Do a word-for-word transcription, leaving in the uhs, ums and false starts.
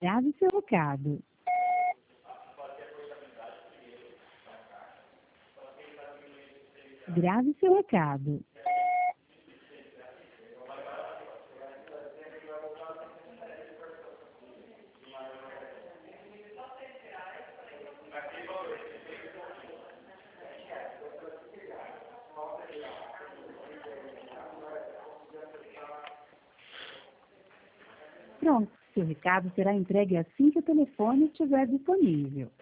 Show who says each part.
Speaker 1: Grave seu recado. Grave seu recado. Pronto, seu recado será entregue assim que o telefone estiver disponível.